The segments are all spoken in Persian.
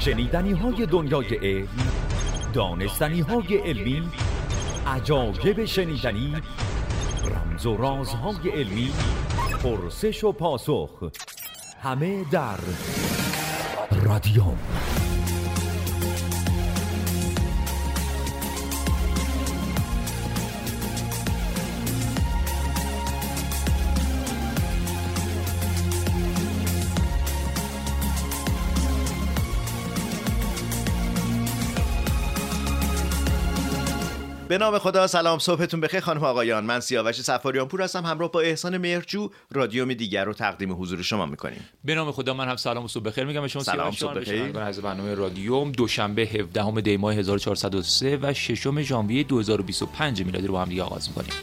شنیدنی های دنیای علم، دانستنی های علمی، عجایب شنیدنی، رمز و رازهای علمی، پرسش و پاسخ، همه در رادیوم. به نام خدا. سلام، صبحتون بخیر خانم آقایان. من سیاوش صفاریان پور هستم، همراه با احسان مهرجو رادیوم دیگر رو تقدیم حضور شما میکنیم. به نام خدا، من هم سلام و صبح بخیر میگم به شما. سلام، صبح بخیر. از برنامه رادیوم دوشنبه 17 دی ماه 1403 و 6 ژانویه 2025 میلادی رو با هم دیگه آغاز میکنیم.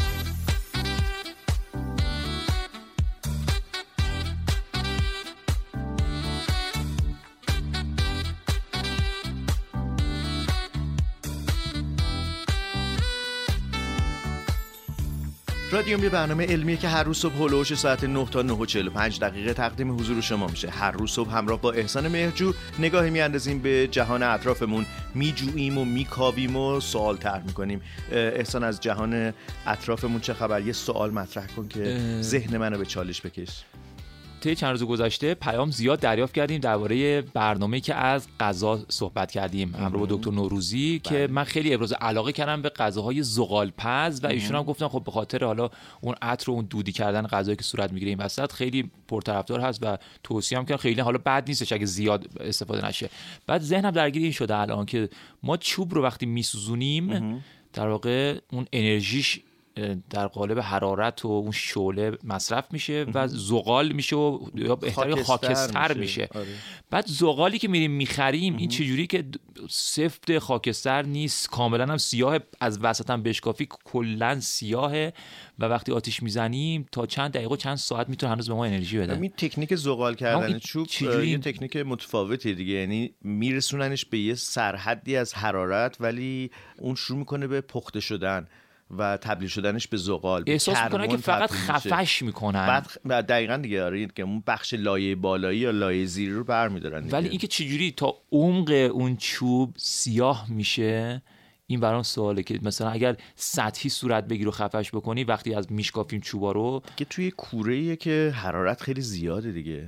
رادیوم یه برنامه علمیه که هر روز صبح هلوش ساعت 9 تا 9:45 دقیقه تقدیم حضور شما میشه. هر روز صبح همراه با احسان مهرجو نگاهی میاندازیم به جهان اطرافمون، میجوییم و میکاویم و سوال طرح میکنیم. احسان، از جهان اطرافمون چه خبر؟ یه سوال مطرح کن که ذهن منو به چالش بکش. طی چند روز گذشته پیام زیاد دریافت کردیم درباره برنامه‌ای که از غذا صحبت کردیم همراه با دکتر نوروزی که من خیلی ابراز علاقه کردم به غذاهای زغال‌پز و ایشون هم گفتن خب به خاطر حالا اون عطر و اون دودی کردن غذایی که صورت میگیره این وسط خیلی پرطرفدار هست و توصیه هم کردن خیلی حالا بد نیستش اگه زیاد استفاده نشه. بعد ذهنم درگیر این شده الان که ما چوب رو وقتی میسوزونیم در واقع اون انرژیش در قالب حرارت و اون شعله مصرف میشه و زغال میشه و یا بهتره خاکستر میشه. آره. بعد زغالی که میریم میخریم این چجوری که سفت خاکستر نیست، کاملا هم سیاه، از وسط هم بشکافی کلا سیاهه و وقتی آتیش میزنیم تا چند دقیقه چند ساعت میتونه هنوز به ما انرژی بده. این تکنیک زغال کردن چوب یه تکنیک متفاوتی دیگه، یعنی میرسوننش به یه سرحدی از حرارت ولی اون شروع میکنه به پخته شدن و تبدیل شدنش به زغال. احساس میکنن که فقط خفش میکنن. بعد دقیقاً دیگه آره که اون بخش لایه بالایی یا لایه زیری رو برمی‌دارن. ولی اینکه چجوری تا عمق اون چوب سیاه میشه این برام سواله که مثلا اگر سطحی صورت بگیر و خفش بکنی وقتی از میشکافیم چوبا رو که توی کوره‌ایه که حرارت خیلی زیاده دیگه.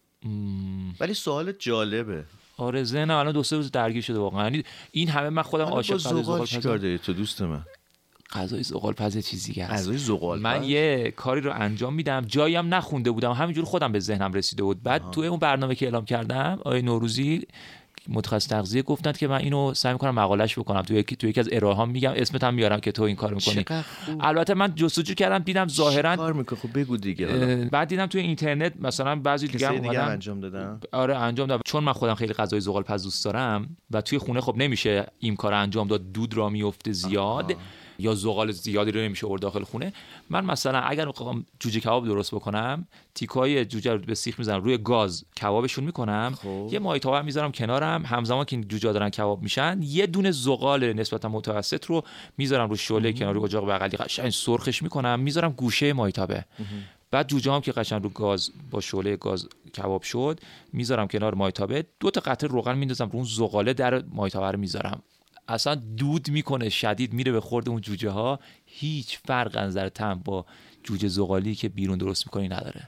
ولی سوال جالبه. آره ذهنم الان 2-3 روز درگیر شده واقعا. یعنی این همه من خودم عاشق زغال چیکار داری تو دوست من؟ غذای زغال‌پز چیزی هست. غذای زغال‌پز من یه کاری رو انجام میدم، جایی هم نخونده بودم، همینجور خودم به ذهنم رسیده بود. بعد توی اون برنامه که اعلام کردم آقای نوروزی متخصص تغذیه گفتند که من اینو سعی می‌کنم مقاله‌اش بکنم، توی یکی از ارائه‌هام میگم، اسمت هم میارم که تو این کارو می‌کنی. البته من جستجو کردم دیدم ظاهراً کار می‌کنه. خب بگو دیگه. بعد دیدم توی اینترنت مثلا بعضی دیگه انجام دادن. آره انجام دادم، چون من خودم خیلی غذای زغال‌پز دوست دارم و توی خونه خب نمیشه این کارو انجام داد، دود را میفته زیاد یا زغال زیادی رو نمیشه آورد داخل خونه. من مثلا اگر میخوام جوجه کباب درست بکنم، تیکای جوجه رو به سیخ میزنم روی گاز، کبابشون میکنم، یه مایتابه میذارم کنارم، همزمان که این جوجه دارن کباب میشن یه دونه زغال نسبتا متوسط رو میذارم رو شعله کنار اجاق بغلی، قشنگ سرخش میکنم، میذارم گوشه مایتابه. بعد جوجه هم که قشنگ رو گاز با شعله گاز کباب شد میذارم کنار مایتابه، 2 تا قطره روغن میندازم رو اون زغاله در مایتابه رو میذارم، اصلا دود میکنه شدید، میره به خورد اون جوجه ها، هیچ فرق از نظر طعم با جوجه زغالی که بیرون درست میکنی نداره.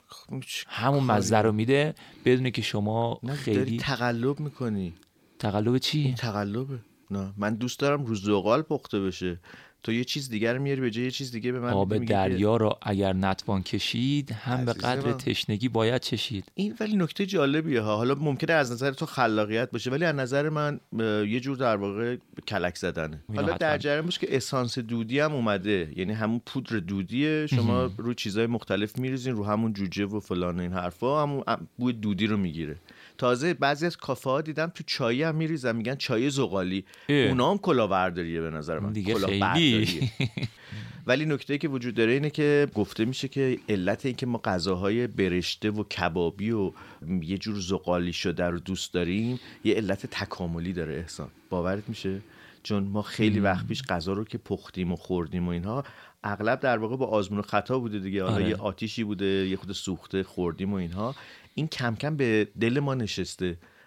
همون مزه رو میده بدون که شما خیلی تقلب میکنی. تقلب چی؟ تقلبه. نه من دوست دارم رو زغال پخته بشه، تو یه چیز دیگر میاری به جای یه چیز دیگه به من آب دریا را اگر نتوان کشید هم به قدر تشنگی باید چشید. این ولی نکته جالبیه ها. حالا ممکنه از نظر تو خلاقیت باشه ولی از نظر من یه جور در واقع کلک زدنه. حالا در جریان باش که اسانس دودی هم اومده، یعنی همون پودر دودیه، شما رو چیزای مختلف میریزین، رو همون جوجه و فلان این حرفا، همون بوی دودی رو میگیره. تازه بعضی از کافه ها دیدم تو چای هم میریزن، میگن چای زغالی. اونا هم کلاهبرداریه به نظر من. خیلی. ولی نکته‌ای که وجود داره اینه که گفته میشه که علت این که ما غذاهای برشته و کبابی و یه جور زغالی شده رو دوست داریم یه علت تکاملی داره. احسان باورت میشه؟ چون ما خیلی وقت پیش غذا رو که پختیم و خوردیم و اینها اغلب در واقع با آزمون و خطا بوده دیگه. حالا یه آتیشی بوده، یه خود سوخته خوردیم و اینها، این کم کم به دل ما نشسته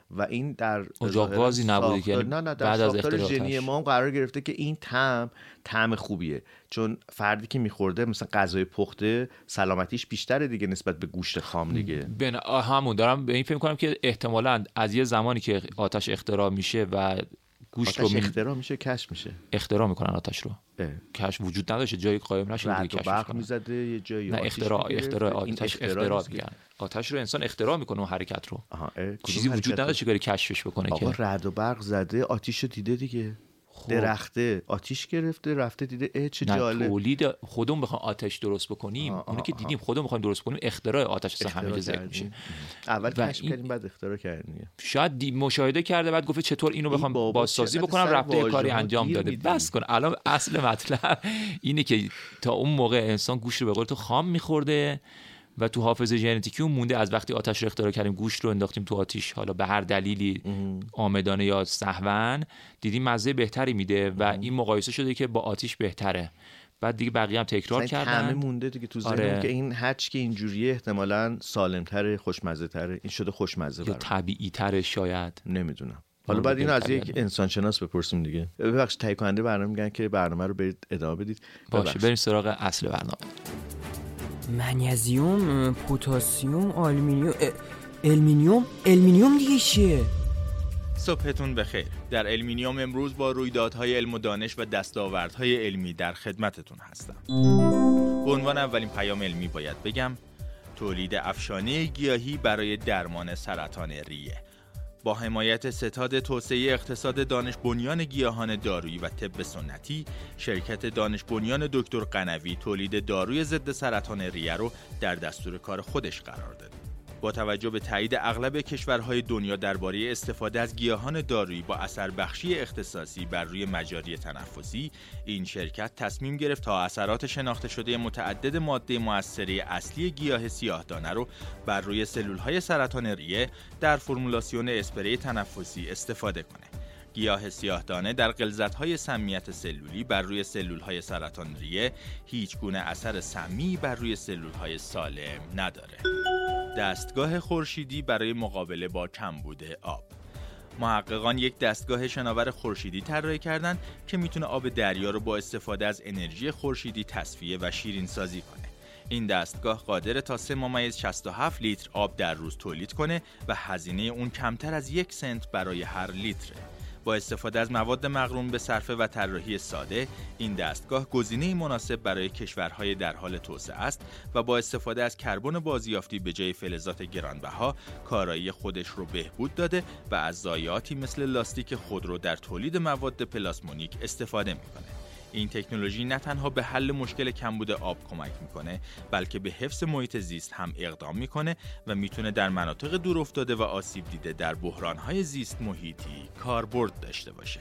و این در اجاق گازی نبوده که بعد از اختراع ژنی ما قرار گرفته که این طعم خوبیه، چون فردی که میخورده مثلا غذای پخته سلامتیش بیشتره دیگه نسبت به گوشت خام دیگه. همون دارم به این فکر می‌کنم که احتمالاً از یه زمانی که آتش اختراع میشه و گوشت رو اختراع میشه، کشف میشه، اختراع میکنن آتش رو. کشف وجود نداشته، جایی قایم نشده دیگه، کشف برق میزده یه جایی. نه اختراع اختراع میگن. آتش رو انسان اختراع میکنه اون حرکت رو. چیزی وجود نداشته که کشفش بکنه. آقا رعد و برق زده، آتیش رو دیده دیگه. درخته آتیش گرفته، رفته دیده چه جالب. تولید خودمون بخوایم آتش درست بکنیم، اونی که دیدیم خودمون بخوایم درست کنیم، اختراع آتش اصلا همه جا ذکر میشه. اول کشف کردیم بعد اختراع کردیم. شاید مشاهده کرده بعد گفت چطور اینو بخوام بازسازی بکنم، رفته کاری انجام داده. بس کن. الان اصل مطلب اینه که تا اون موقع انسان گوشت رو به قول تو خام می‌خورده و تو حافظه ژنتیکی اون مونده. از وقتی آتش رو اختراع کردیم، گوشت رو انداختیم تو آتیش، حالا به هر دلیلی عامدانه یا سهواً، دیدیم مزه بهتری میده و این مقایسه شده که با آتیش بهتره. بعد دیگه بقیه هم تکرار کردن، همه مونده دیگه تو ذهنم که این هرچی که اینجوریه احتمالاً سالم‌تره، خوشمزه‌تره. این شده خوشمزه یا طبیعی‌تره شاید، نمیدونم. حالا بعد اینو از یک انسان شناس بپرسیم دیگه. ببخشید تهیه کننده برنامه میگن که برنامه رو برید ادامه بدید. باشه بریم سراغ اصل برنامه. منیزیم، پتاسیم، المینیوم دیگه چیه؟ صبحتون بخیر. در المینیوم امروز با رویدادهای علم و دانش و دستاوردهای علمی در خدمتتون هستم. به عنوان اولین پیام علمی باید بگم تولید افشانه گیاهی برای درمان سرطان ریه. با حمایت ستاد توسعه اقتصاد دانش بنیان گیاهان دارویی و طب سنتی، شرکت دانش بنیان دکتر قنوی تولید داروی ضد سرطان ریه رو در دستور کار خودش قرار داده. با توجه به تایید اغلب کشورهای دنیا درباره استفاده از گیاهان دارویی با اثر بخشی اختصاصی بر روی مجاری تنفسی، این شرکت تصمیم گرفت تا اثرات شناخته شده متعدد ماده مؤثره اصلی گیاه سیاه‌دانه رو بر روی سلول‌های سرطان ریه در فرمولاسیون اسپری تنفسی استفاده کنه. گیاه سیاه‌دانه در غلظت‌های سمیت سلولی بر روی سلول‌های سرطان ریه هیچ گونه اثر سمی بر روی سلول‌های سالم نداره. دستگاه خورشیدی برای مقابله با کمبود آب. محققان یک دستگاه شناور خورشیدی طراحی کردند که میتونه آب دریا رو با استفاده از انرژی خورشیدی تصفیه و شیرین سازی کنه. این دستگاه قادر تا 3.67 لیتر آب در روز تولید کنه و هزینه اون کمتر از 1 سنت برای هر لیتره. با استفاده از مواد مقرون به صرفه و طراحی ساده، این دستگاه گزینه‌ای مناسب برای کشورهای در حال توسعه است و با استفاده از کربن بازیافتی به جای فلزات گرانبها، کارایی خودش رو بهبود داده و از ضایعاتی مثل لاستیک خودرو در تولید مواد پلاسمونیک استفاده می‌کنه. این تکنولوژی نه تنها به حل مشکل کمبود آب کمک میکنه، بلکه به حفظ محیط زیست هم اقدام میکنه و میتونه در مناطق دورافتاده و آسیب دیده در بحرانهای زیست محیطی کاربرد داشته باشه.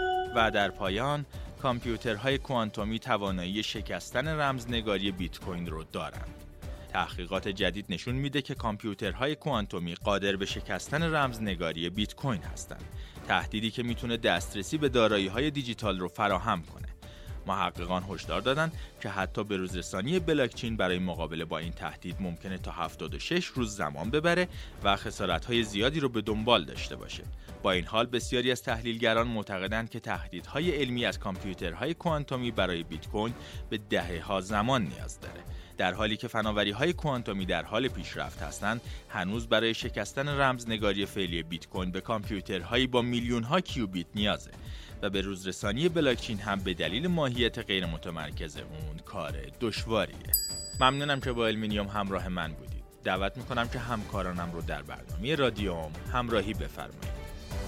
و در پایان، کامپیوترهای کوانتومی توانایی شکستن رمزنگاری بیت کوین رو دارند. تحقیقات جدید نشون میده که کامپیوترهای کوانتومی قادر به شکستن رمزنگاری بیت کوین هستند. تهدیدی که میتونه دسترسی به دارایی‌های دیجیتال رو فراهم کنه. محققان هشدار دادند که حتی بروزرسانی بلاکچین برای مقابله با این تهدید ممکنه تا 76 روز زمان ببره و خسارت‌های زیادی رو به دنبال داشته باشه. با این حال بسیاری از تحلیلگران معتقدند که تهدیدهای علمی از کامپیوترهای کوانتومی برای بیت کوین به دهه‌ها زمان نیاز داره. در حالی که فناوری‌های کوانتومی در حال پیشرفت هستند، هنوز برای شکستن رمزنگاری فعلی بیت کوین به کامپیوترهایی با میلیون‌ها کیوبیت نیازه و به روزرسانی بلاکچین هم به دلیل ماهیت غیر متمرکز اون کار دشواریه. ممنونم که با المینیوم همراه من بودید. دعوت میکنم که همکارانم رو در برنامه رادیوم همراهی بفرمایید.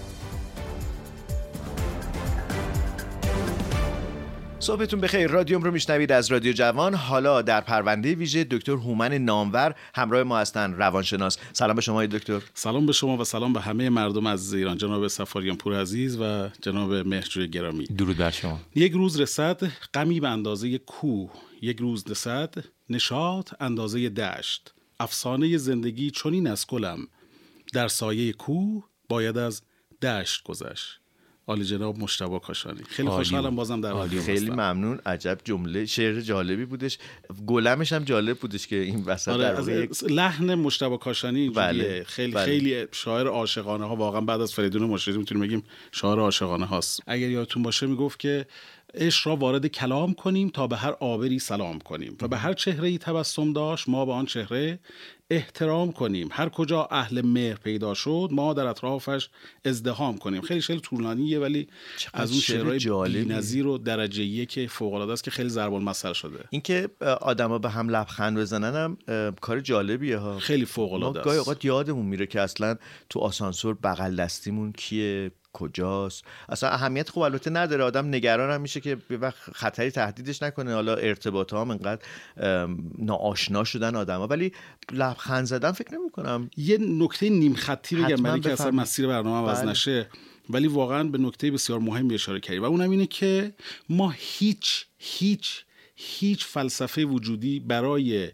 صبحتون بخیر. رادیوم رو میشنوید از رادیو جوان. حالا در پرونده ویژه دکتر هومن نامور همراه ما هستن، روانشناس. سلام به شما دکتر. سلام به شما و سلام به همه مردم از ایران، جناب سفاریان پور عزیز و جناب مهرجوی گرامی. درود بر شما. یک روز رسد غمی به اندازه کوه، یک روز رسد نشاط اندازه دشت. افسانه زندگی چنین از کلم، در سایه کوه باید از دشت گذشت. عالی جناب مجتبی کاشانی. خیلی خوشحالم بازم در رادیو هستم. خیلی ممنون. عجب جمله شعر جالبی بودش. گلمش هم جالب بودش که این وسط در واقع لحن مجتبی کاشانی اینجوریه. خیلی شاعر عاشقانه ها، واقعا بعد از فریدون مشیری میتونیم بگیم شاعر عاشقانه هاست. اگر یادتون باشه میگفت که عشق را وارد کلام کنیم تا به هر عابری سلام کنیم و به هر چهره‌ای تبسم داشت ما به آن چهره احترام کنیم. هر کجا اهل مهر پیدا شد ما در اطرافش ازدحام کنیم. خیلی شعر طولانیه ولی از اون شعرهای بی‌نظیر و درجه یک فوق‌العاده است که خیلی ضرب المثل شده. اینکه آدما به هم لبخند بزنن هم کار جالبیه ها. خیلی فوق‌العاده است. گاهی اوقات یادمون میره که اصلا تو آسانسور بغل دستیمون کیه، کجاست، اصلا اهمیت خوب البته نداره. آدم نگران هم میشه که به وقت خطری تهدیدش نکنه. حالا ارتباط ها هم انقدر ناآشنا شدن آدما، ولی لبخند زدن فکر نمی‌کنم. یه نکته نیم خطی بگم برای که اصلا مسیر برنامه عوض نشه، ولی واقعا به نکته بسیار مهمی اشاره کردیم و اونم اینه که ما هیچ فلسفه وجودی برای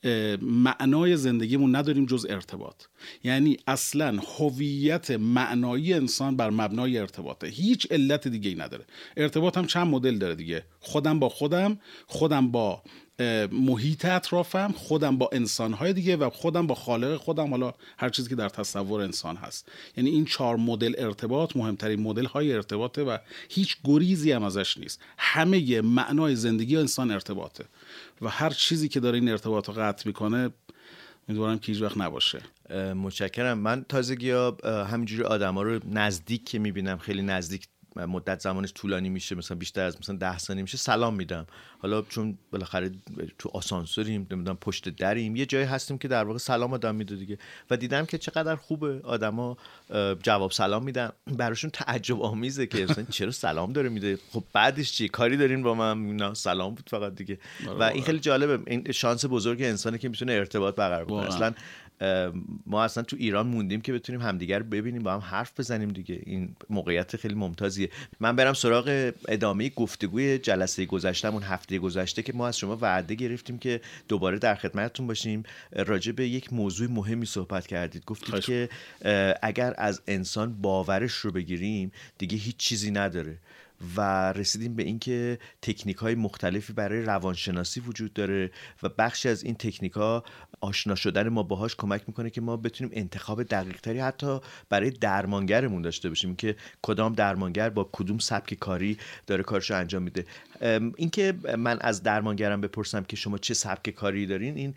معنای زندگیمون نداریم جز ارتباط. یعنی اصلا هویت معنایی انسان بر مبنای ارتباطه، هیچ علت دیگه ای نداره. ارتباط هم چند مدل داره دیگه، خودم با خودم با محیط اطرافم، خودم با انسان‌های دیگه و خودم با خالق خودم، حالا هر چیزی که در تصور انسان هست. یعنی این 4 مدل ارتباط مهمترین مدل‌های ارتباطه و هیچ گریزی هم ازش نیست. همه معنای زندگی انسان ارتباطه و هر چیزی که داره این ارتباط رو قطع میکنه امیدوارم که هیچ وقت نباشه. متشکرم. من تازگی‌ها همینجوری آدما رو نزدیک که میبینم، خیلی نزدیک، مدت زمانش طولانی میشه، مثلا بیشتر از مثلا 10 ثانیه میشه، سلام میدم. حالا چون بالاخره تو آسانسوریم، نمیدونم پشت دریم، یه جایی هستیم که در واقع سلام آدم میده دیگه. و دیدم که چقدر خوبه آدما جواب سلام میدن. براشون تعجب آمیزه که مثلا چرا سلام داره میده، خب بعدش چی کاری دارین با من؟ نه سلام بود فقط دیگه. و این خیلی جالبه. این شانس بزرگ انسانه که میتونه ارتباط برقرار کنه. اصلا ما اصلا تو ایران موندیم که بتونیم همدیگر رو ببینیم، با هم حرف بزنیم دیگه. این موقعیت خیلی ممتازیه. من برم سراغ ادامه گفتگوی جلسه گذشتهمون، هفته گذشته که ما از شما وعده گرفتیم که دوباره در خدمتتون باشیم. راجع به یک موضوع مهمی صحبت کردید. گفتید که اگر از انسان باورش رو بگیریم دیگه هیچ چیزی نداره و رسیدیم به این که تکنیک‌های مختلفی برای روانشناسی وجود داره و بخشی از این تکنیک‌ها آشنا شدن ما باهاش کمک میکنه که ما بتونیم انتخاب دقیق‌تری حتی برای درمانگرمون داشته باشیم که کدام درمانگر با کدوم سبک کاری داره کارشو انجام میده. این که من از درمانگرم بپرسم که شما چه سبک کاری دارین، این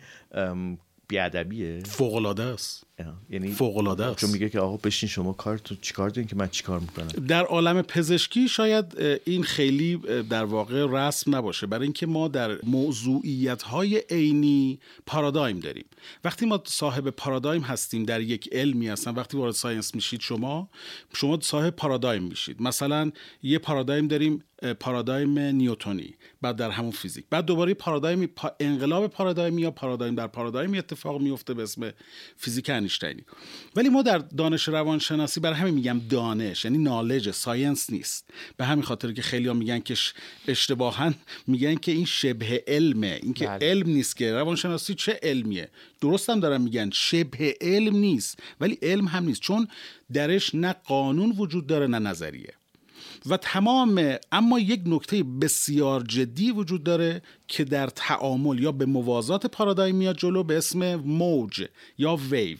بی‌ادبیه؟ فوق‌العاده است. یعنی فوق‌العاده است. چون میگه که آقا بشین شما کارتون چیکار دارین که من چیکار میکنم. در عالم پزشکی شاید این خیلی در واقع رسم نباشه، برای اینکه ما در موضوعیت‌های عینی پارادایم داریم. وقتی ما صاحب پارادایم هستیم در یک علمی هستن، وقتی وارد ساینس میشید شما صاحب پارادایم میشید. مثلا یه پارادایم داریم، پارادایم نیوتنی، بعد در همون فیزیک، بعد دوباره پارادایم انقلاب پارادایمی یا پارادایم در پارادایمی اتفاق میفته به اسم فیزیک انیشتینی. ولی ما در دانش روانشناسی، برای همین میگم دانش یعنی نالج، ساینس نیست. به همین خاطر که خیلی‌ها میگن که اشتباهاً میگن که این شبه علمه، این که علم نیست، که روانشناسی چه علمیه. درست هم دارن میگن شبه علم نیست، ولی علم هم نیست، چون درش نه قانون وجود داره نه نظریه و تمام. اما یک نکته بسیار جدی وجود داره که در تعامل یا به موازات پارادایم میاد جلو به اسم موج یا ویو.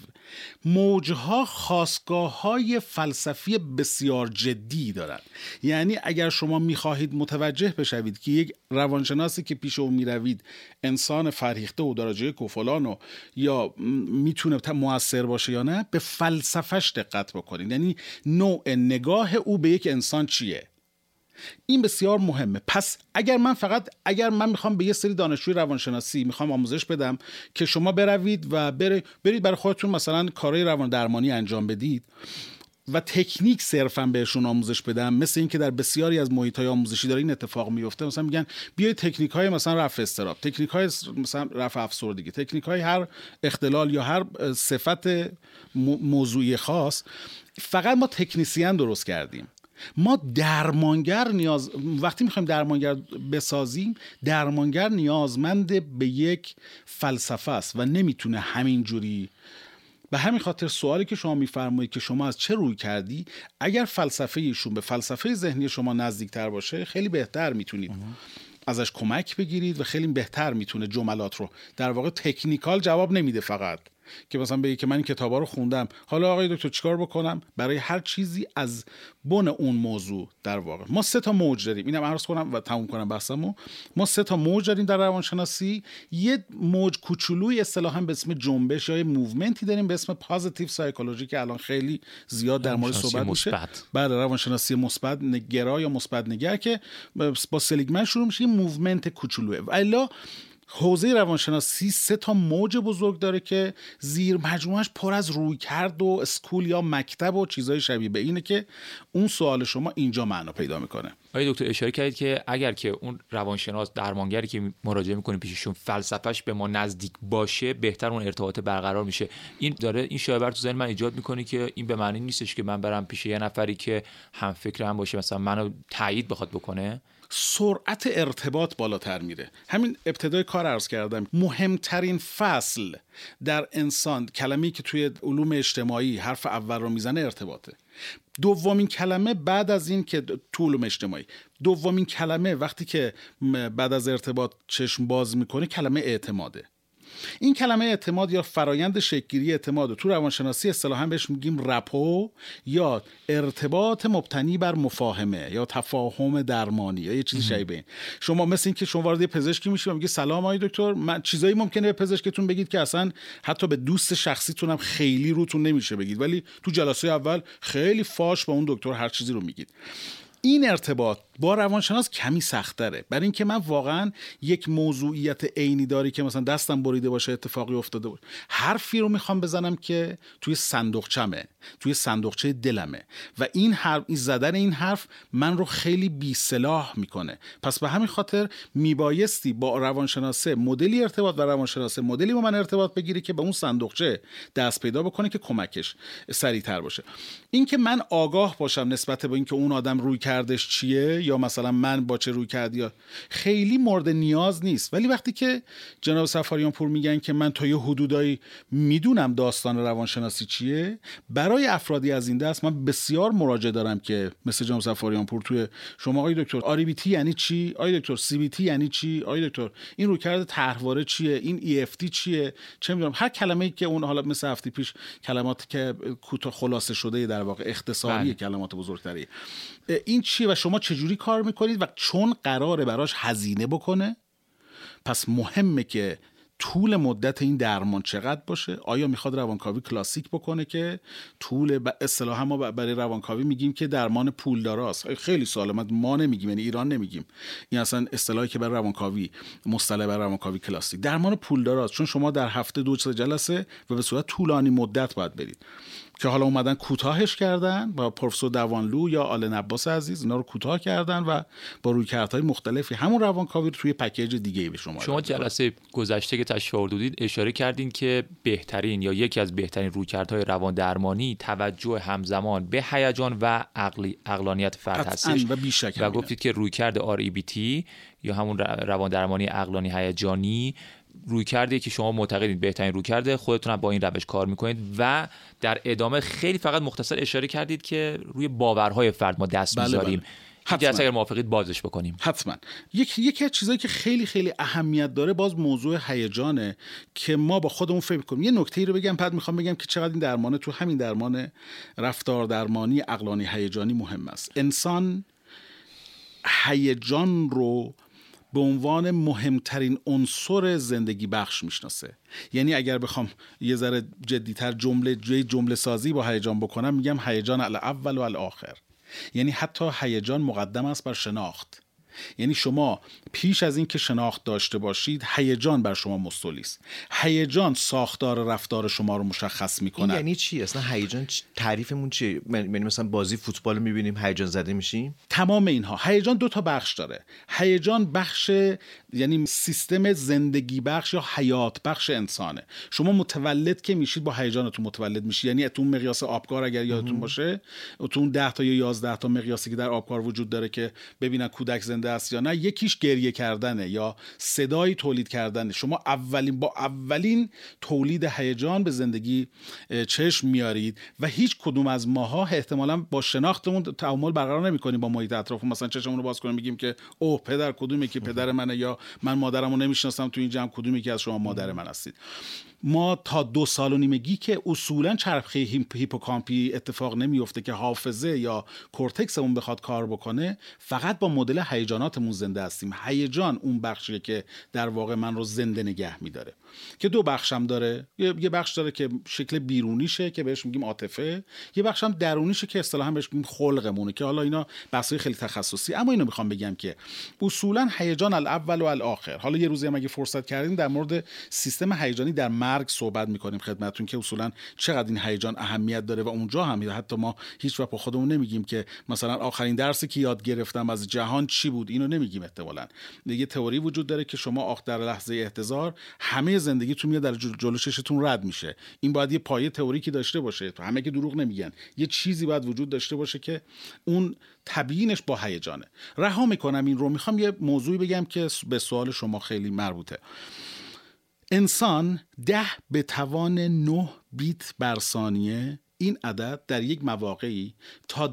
موجها خاستگاه‌های فلسفی بسیار جدی دارند. یعنی اگر شما می‌خواهید متوجه بشوید که یک روانشناسی که پیش او می‌روید انسان فرهیخته و درجه کوفلان یا میتونه مؤثر باشه یا نه، به فلسفه‌اش دقت بکنید. یعنی نوع نگاه او به یک انسان چیه. این بسیار مهمه. پس اگر من میخوام به یه سری دانشجوی روانشناسی میخوام آموزش بدم که شما بروید و برید برای خودتون مثلا کارهای روان درمانی انجام بدید و تکنیک صرفا بهشون آموزش بدم، مثل این که در بسیاری از محیط‌های آموزشی داره این اتفاق میفته، مثلا میگن بیاید تکنیک‌های مثلا رفع اضطراب، تکنیک‌های مثلا رفع افسردگی، تکنیک‌های هر اختلال یا هر صفت موضوعی خاص، فقط ما تکنیسیان درست کردیم. ما وقتی میخوایم درمانگر بسازیم، درمانگر نیازمند به یک فلسفه است و نمیتونه همین جوری به همین خاطر سوالی که شما میفرمایید که شما از چه روی کردی، اگر فلسفه ایشون به فلسفه ذهنی شما نزدیکتر باشه خیلی بهتر میتونید ازش کمک بگیرید و خیلی بهتر میتونه جملات رو در واقع تکنیکال جواب نمیده، فقط که مثلا بگی که من این کتابا رو خوندم، حالا آقای دکتر چیکار بکنم. برای هر چیزی از بن اون موضوع در واقع ما 3 تا موج داریم. اینم عرض کنم و تموم کنم بحثمو. ما 3 تا موج داریم در روانشناسی. یه موج کوچولوی اصطلاحاً به اسم جنبش یا موومنتی داریم به اسم پوزیتیو سایکولوژی که الان خیلی زیاد در مورد صحبت میشه. بله، روانشناسی مثبت نگرا یا مثبت نگر که با سلیگمن شروع میشه، یه موومنت کوچولوئه. الا حوزه روانشناسی 3 تا موج بزرگ داره که زیر مجموعش پر از رویکرد و اسکول یا مکتب و چیزای شبیه به اینه که اون سوال شما اینجا معنا پیدا میکنه. آقای دکتر اشاره کردید که اگر که اون روانشناس درمانگری که مراجعه میکنیم پیششون فلسفهش به ما نزدیک باشه، بهتر اون ارتباط برقرار میشه. این شایعه تو ذهن من ایجاد میکنه که این به معنی نیستش که من برم پیش یه نفری که هم فکر هم باشه مثلا منو تایید بخواد بکنه. سرعت ارتباط بالاتر میره. همین ابتدای کار عرض کردم، مهمترین فصل در انسان، کلمه‌ای که توی علوم اجتماعی حرف اول رو میزنه ارتباطه. دومین کلمه بعد از این که تو علوم اجتماعی، دومین کلمه وقتی که بعد از ارتباط چشم باز میکنه کلمه اعتماده. این کلمه اعتماد یا فرایند شکل‌گیری اعتماد تو روانشناسی اصطلاحاً بهش میگیم رپو یا ارتباط مبتنی بر مفاهمه یا تفاهم درمانی یا یه چیزی شبیه این. شما مثل این که شما وارد پزشکی میشید و میگی سلام آقای دکتر، من چیزایی ممکنه به پزشکتون بگید که اصلا حتی به دوست شخصیتون هم خیلی روتون نمیشه بگید، ولی تو جلسه اول خیلی فاش با اون دکتر هر چیزی رو میگید. این ارتباط با روانشناس کمی سخت‌تره، برای اینکه من واقعا یک موضوعیت عینی داری که مثلا دستم بریده باشه، اتفاقی افتاده باشه، حرفی رو میخوام بزنم که توی صندوقچمه، توی صندوقچه دلمه و این حرف، این زدن این حرف من رو خیلی بی سلاح میکنه. پس به همین خاطر میبایستی با روانشناسه مدلی ارتباط و روانشناسه مدلی با من ارتباط بگیری که به اون صندوقچه دست پیدا بکنه که کمکش سریعتر باشه. این که من آگاه باشم نسبت به اینکه اون آدم روی کردش چیه یا مثلا من با چه روی کردی یا خیلی مورد نیاز نیست. ولی وقتی که جناب سفاریان پور میگن که من تا یه حدودایی میدونم داستان روانشناسی چیه، برای افرادی از این دست من بسیار مراجعه دارم که مثل جناب سفاریان پور توی شما آقای دکتر RBT یعنی چی، آقای دکتر CBT یعنی چی، آقای دکتر این رویکرد طرحواره چیه، این EFT چیه، چه میدونم هر کلمه‌ای که اون حالا مثل هفته پیش کلماتی که کوتاه خلاصه شده در واقع اختصاری کلمات بزرگتری، این چیه و شما چجوری کار میکنید و چون قراره براش هزینه بکنه پس مهمه که طول مدت این درمان چقدر باشه. آیا میخواد روانکاوی کلاسیک بکنه که طول اصطلاحا ما برای روانکاوی میگیم که درمان پولداراست، خیلی سالمت ما نمیگیم، یعنی ایران نمیگیم، این اصلا اصطلاحی که برای روانکاوی مصطلح برای روانکاوی کلاسیک درمان پولداراست، چون شما در هفته 2 جلسه و به صورت طولانی مدت باید برید که حالا اومدن کوتاهش کردن با پروفسور دوانلو یا آلن عباس عزیز، اینا رو کوتاه کردن و با رویکردهای مختلفی همون روانکاوی رو توی پکیج دیگه به شما جلسه گذشته که تشریف آوردید اشاره کردین که بهترین یا یکی از بهترین رویکردهای روان درمانی توجه همزمان به هیجان و عقلانیت فرد هستش و گفتید که رویکرد REBT یا همون روان درمانی عقلانی هیجانی رویکردی که شما معتقدید بهترین رویکرد، خودتون با این روش کار میکنید و در ادامه خیلی فقط مختصر اشاره کردید که روی باورهای فرد ما دست میذاریم. حتما اگر موافقید بازش بکنیم. حتما یکی از چیزایی که خیلی خیلی اهمیت داره باز موضوع هیجانه که ما با خودمون فکر کنیم. یه نکته‌ای رو بگم، بعد میخوام بگم که چقدر این درمانه تو همین درمان رفتار درمانی عقلانی هیجانی مهم است. انسان هیجان رو به عنوان مهمترین عنصر زندگی بخش میشناسه. یعنی اگر بخوام یه ذره جدی‌تر جمله سازی با هیجان بکنم، میگم هیجان الاول و الاخر، یعنی حتی هیجان مقدم است بر شناخت. یعنی شما پیش از این که شناخت داشته باشید هیجان بر شما مستولی است. هیجان ساختار رفتار شما رو مشخص میکنه. یعنی چی اصلا هیجان؟ تعریفمون چیه؟ یعنی مثلا بازی فوتبال رو میبینیم هیجان زده میشیم؟ تمام اینها. هیجان 2 تا بخش داره. هیجان بخش یعنی سیستم زندگی بخش یا حیات بخش انسانه. شما متولد که میشید با هیجانتون متولد میشید، یعنی تو مقیاس آبکار اگر یادتون باشه، تو اون 10 تا یا 11 تا مقیاسی که در آبکار وجود داره که ببینن کودک زنده است یا نه، یکیش گریه کردنه یا صدایی تولید کردنه. شما با اولین تولید هیجان به زندگی چشم میارید و هیچ کدوم از ماها احتمالاً با شناختمون تعامل برقرار نمی‌کنیم با محیط اطراف. مثلا چشممون رو باز کنیم میگیم که اوه پدر کدومی که پدر منه، یا من مادرمو نمیشناسم تو این جمع کدومی که از شما مادر من هستید. ما تا 2 سال و نیمگی که اصولا چرخه هیپوکامپی اتفاق نمیفته که حافظه یا کورتکسمون بخواد کار بکنه، فقط با مدل هیجاناتمون زنده هستیم. هیجان اون بخشیه که در واقع من رو زنده نگه میداره، که 2 بخشم داره. یه بخش داره که شکل بیرونیشه که بهش میگیم عاطفه، یه بخش هم درونیشه که اصطلاحا بهش میگیم خلقمونه، که حالا اینا بحثای خیلی تخصصی. اما اینو میخوام بگم که اصولا هیجان الاول و الاخر. حالا یه روزی هم اگه فرصت کردیم در مورد سیستم هیجانی در مرگ صحبت میکنیم خدمتتون که اصولا چقدر این هیجان اهمیت داره. و اونجا هم حتی ما هیچ وقت با خودمون نمیگیم که مثلا آخرین درسی که یاد گرفتم از جهان چی بود، اینو نمیگیم. احتمالاً یه تئوری وجود داره که شما در لحظه احتضار همه زندگیتون میاد در جلو چشتون رد میشه. این باید یه پایه تئوریکی داشته باشه. همه که دروغ نمیگن، یه چیزی باید وجود داشته باشه که اون تبیینش با هیجانه. رها میکنم این رو. میخوام یه موضوعی بگم که به سوال شما خیلی مربوطه. انسان 10⁻9 بیت بر ثانیه، این عدد در یک مواقعی تا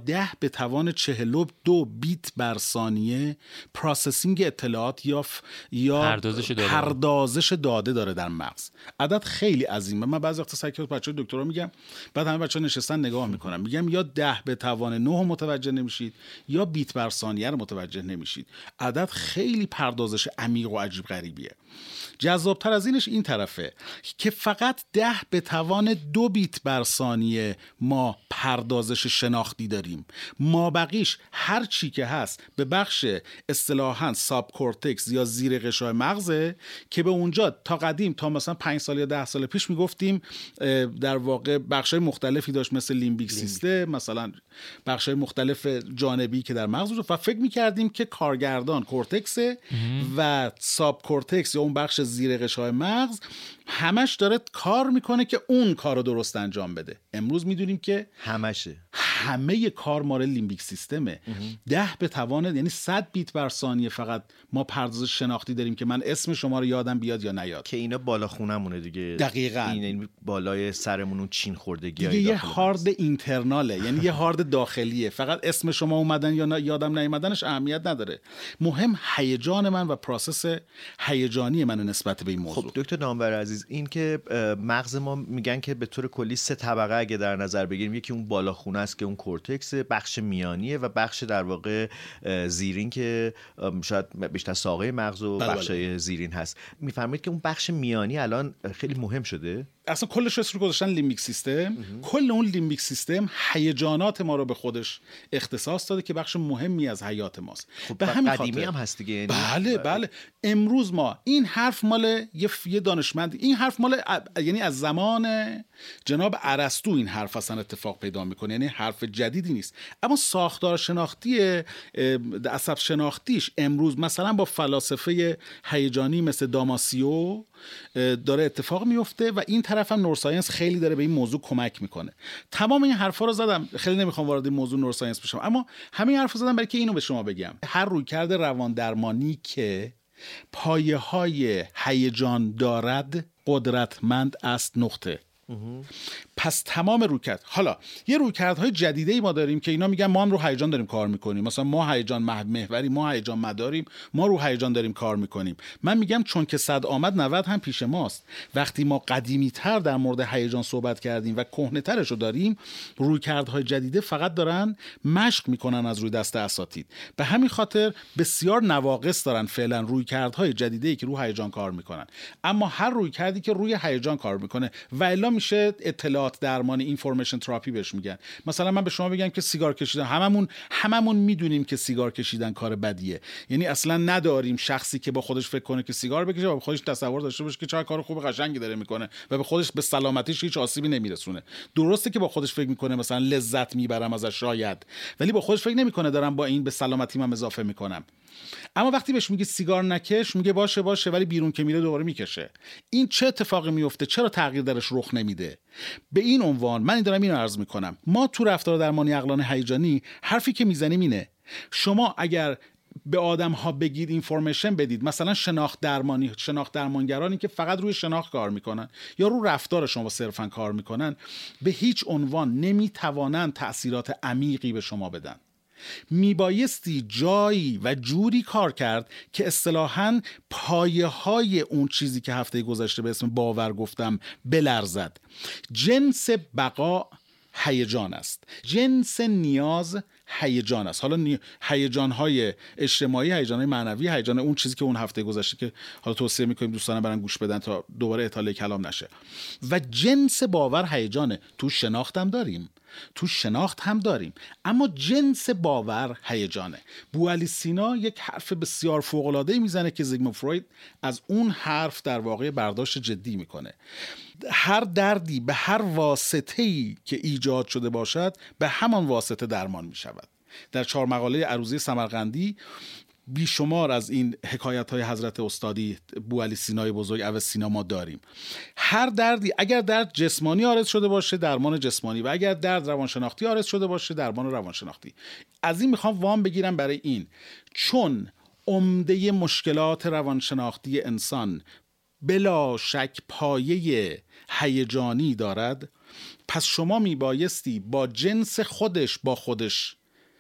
10⁻42 بیت بر ثانیه پروسسینگ اطلاعات یا پردازش داده داره در مغز. عدد خیلی عظیمه. من بعضی وقتا سعی کردم بچه‌ها دکترا میگم، بعد همه بچه‌ها نشستن نگاه میکنم، میگم یا 10⁻9 متوجه نمیشید یا بیت بر ثانیه رو متوجه نمیشید. عدد خیلی پردازش عمیق و عجیب غریبیه. جذابتر از اینش این طرفه که فقط 10⁻2 بیت بر ثانیه ما پردازش شناختی داریم. ما بقیش هر چی که هست به بخش اصطلاحاً ساب کورتکس یا زیر غشای مغزه، که به اونجا تا قدیم، تا مثلا 5 سال یا 10 سال پیش میگفتیم در واقع بخشای مختلفی داشت، مثل لیمبیک سیستم، مثلا بخشای مختلف جانبی که در مغز بود، و فکر میکردیم که کارگردان کورتکس و ساب کورتکس یا اون بخش زیر غشای مغز همش داره کار میکنه که اون کار رو درست انجام بده. امروز میدونیم که همه کار مال لیمبیک سیستمه. 10⁻، یعنی 100 بیت بر ثانیه فقط ما پردازش شناختی داریم که من اسم شما رو یادم بیاد یا نیاد، که اینا بالا خونمونه دیگه. دقیقاً این بالای سرمون اون چین خوردگی دیگه یه هارد اینترناله، یعنی یه هارد داخلیه. فقط اسم شما اومدن یا یادم نیومدنش اهمیت نداره. مهم هیجان من و پروسس هیجانی من نسبت به این موضوع. خب دکتر نامور عزیز، این که مغز ما میگن که به طور کلی 3 طبقه اگه در نظر بگیریم، یکی اون بالاخونه است که اون کورتکس، بخش میانیه و بخش در واقع زیرین که شاید بیشتر ساقه مغز و بخش زیرین هست. میفرمایید که اون بخش میانی الان خیلی مهم شده؟ اصلا کلش رو گذاشتن لیمبیک سیستم. کل اون لیمبیک سیستم هیجانات ما رو به خودش اختصاص داده که بخش مهمی از حیات ماست. خب به همین قدیمی هم هست دیگه. بله. امروز ما این حرف مال یه دانشمند، این حرف مال یعنی از زمان جناب ارسطو این حرف اصلا اتفاق پیدا میکنه، یعنی حرف جدیدی نیست. اما ساختار شناختی عصب شناختیش امروز مثلا با فلاسفه هیجانی مثل داماسیو داره اتفاق میفته و این طرف هم نورساینس خیلی داره به این موضوع کمک میکنه. تمام این حرفا رو زدم، خیلی نمیخوام وارد این موضوع نورساینس بشم، اما همین حرفا زدم برای که اینو به شما بگم. هر رویکرد روان درمانی که پایه‌های هیجان دارد قدرتمند است. نقطه. پس تمام رویکرد، حالا یه رویکردهای جدیدی ما داریم که اینا میگن ما هم رو هیجان داریم کار میکنیم، مثلا ما هیجان محوری، ما هیجان مداریم، ما رو هیجان داریم کار میکنیم. من میگم چون که 100 آمد 90 هم پیش ماست. وقتی ما قدیمی تر در مورد هیجان صحبت کردیم و کهنه ترش رو داریم، رویکردهای جدیده فقط دارن مشق میکنن از روی دست اساتید. به همین خاطر بسیار نواقص دارن فعلا رویکردهای جدیدی که رو هیجان کار میکنن. اما هر رویکردی که روی هیجان کار میکنه و الا میشه اطلاعات درمانی، اینفورمیشن تراپی بهش میگن. مثلا من به شما بگم که سیگار کشیدن، هممون میدونیم که سیگار کشیدن کار بدیه، یعنی اصلا نداریم شخصی که با خودش فکر کنه که سیگار بکشه و با خودش تصور داشته باشه که چه کار خوب قشنگی داره میکنه و به خودش به سلامتیش هیچ آسیبی نمیرسونه. درسته که با خودش فکر میکنه مثلا لذت میبرم ازش شاید، ولی با خودش فکر نمیکنه دارم با این به سلامتیم هم اضافه میکنم. اما وقتی بهش میگه سیگار نکش، میگه باشه ولی بیرون که میره دوباره میکشه. این چه اتفاقی میفته؟ چرا تغییر درش رخ نمیده؟ به این عنوان من دارم اینو عرض میکنم. ما تو رفتار درمانی عقلانی هیجانی حرفی که میزنیم اینه: شما اگر به آدم ها بگید، اینفورمیشن بدید، مثلا شناخت درمانگرانی که فقط روی شناخت کار میکنن یا رو رفتار شما صرفا کار میکنن، به هیچ عنوان نمیتوانند تأثیرات عمیقی به شما بدن. میبایستی جایی و جوری کار کرد که اصطلاحاً پایه های اون چیزی که هفته گذشته به اسم باور گفتم بلرزد. جنس بقا هیجان است، جنس نیاز هیجان است. حالا هیجان‌های اجتماعی، هیجان‌های معنوی، هیجان اون چیزی که اون هفته گذشته که حالا توصیه می‌کنیم دوستان برن گوش بدن تا دوباره اطاله کلام نشه. و جنس باور هیجانه. تو شناخت هم داریم، اما جنس باور هیجانه. بوعلی سینا یک حرف بسیار فوق‌العاده‌ای میزنه که زیگموند فروید از اون حرف در واقع برداشت جدی میکنه. هر دردی به هر واسطه‌ای که ایجاد شده باشد به همان واسطه درمان میشود. در 4 مقاله عروضی سمرقندی بیشمار از این حکایت‌های حضرت استادی بوعلی سینای بزرگ اوسینا ما داریم. هر دردی، اگر درد جسمانی عارض شده باشه درمان جسمانی، و اگر درد روانشناختی عارض شده باشه درمان روانشناختی. از این میخوام وام بگیرم برای این، چون عمده مشکلات روانشناختی انسان بلا شک پایه هیجانی دارد، پس شما میبایستی با جنس خودش، با خودش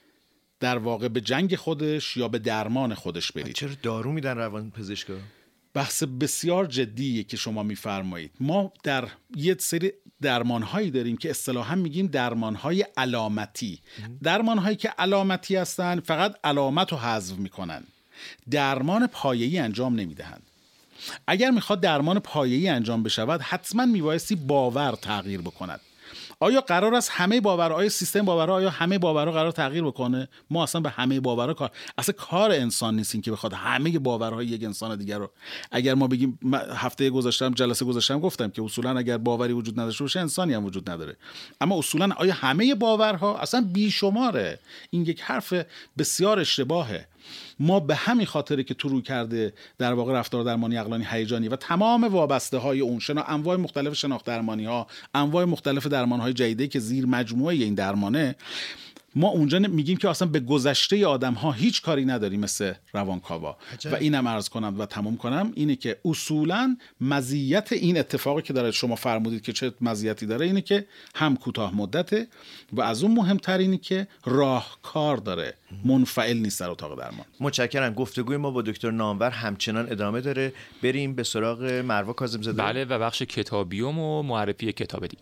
در واقع به جنگ خودش یا به درمان خودش برید. چرا دارو میدن روان پزشکا؟ بحث بسیار جدیه که شما میفرمایید. ما در یه سری درمانهایی داریم که اصطلاحاً میگیم درمانهای علامتی. درمانهایی که علامتی هستن فقط علامت رو حذف میکنن، درمان پایه‌ای انجام نمیدهند. اگر میخواد درمان پایه‌ای انجام بشود حتما میبایستی باور تغییر بکند. آیا قرار است همه باورها، آیا سیستم باورها، آیا همه باورها قرار تغییر بکنه؟ ما اصلا به همه باورها اصلا کار انسان نیستیم که بخواد همه باورهای یک انسان دیگر رو. اگر ما بگیم، هفته گذاشتم جلسه گذاشتم گفتم که اصولا اگر باوری وجود نداشته باشه انسانی هم وجود نداره. اما اصولا آیا همه باورها؟ اصلا بیشماره. این یک حرف بسیار اشتباهه. ما به همین خاطره که تو رو کرده در واقع رفتار درمانی عقلانی هیجانی و تمام وابسته های اون انواع مختلف شناخت درمانی ها، انواع مختلف درمان های جدیدی که زیر مجموعه این درمانه، ما اونجا میگیم که اصلا به گذشته آدم ها هیچ کاری نداریم مثل روانکاوا. و اینم عرض کنم و تمام کنم، اینه که اصولا مزیت این اتفاقی که داره شما فرمودید که چه مزیتی داره، اینه که هم کوتاه مدته و از اون مهمتر اینه که راهکار داره، منفعل نیست در اتاق درمان. متشکرم. گفتگوی ما با دکتر نامور همچنان ادامه داره. بریم به سراغ مروه کاظم‌زاده. بله، و بخش کتابیوم و معرفی کتاب دیگه.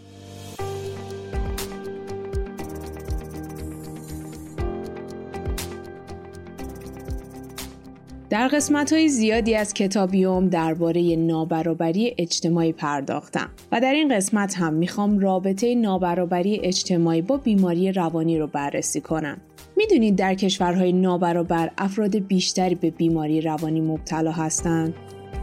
در قسمت‌های زیادی از کتابیوم درباره نابرابری اجتماعی پرداختم و در این قسمت هم میخوام رابطه نابرابری اجتماعی با بیماری روانی رو بررسی کنم. میدونید در کشورهای نابرابر افراد بیشتری به بیماری روانی مبتلا هستند؟